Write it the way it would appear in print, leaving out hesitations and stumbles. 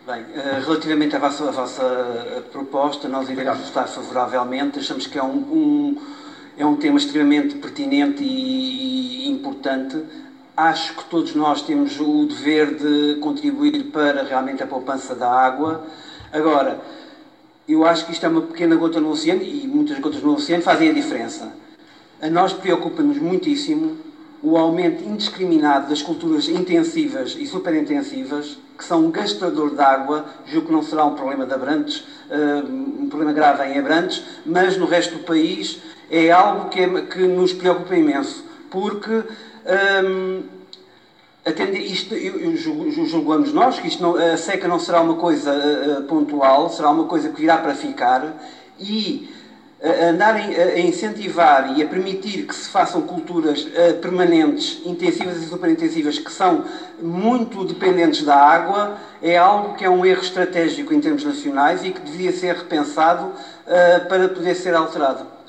Bem, relativamente à vossa proposta, nós iremos votar favoravelmente. Achamos que é um tema extremamente pertinente e importante. Acho que todos nós temos o dever de contribuir para realmente a poupança da água. Agora, eu acho que isto é uma pequena gota no oceano, e muitas gotas no oceano fazem a diferença. A nós preocupa-nos muitíssimo o aumento indiscriminado das culturas intensivas e superintensivas, que são um gastador de água. Julgo que não será um problema de Abrantes, um problema grave em Abrantes, mas no resto do país é algo que nos preocupa imenso, porque julgamos nós que a seca não será uma coisa pontual, será uma coisa que virá para ficar, e andarem a incentivar e a permitir que se façam culturas permanentes, intensivas e superintensivas, que são muito dependentes da água, é algo que é um erro estratégico em termos nacionais e que devia ser repensado para poder ser alterado.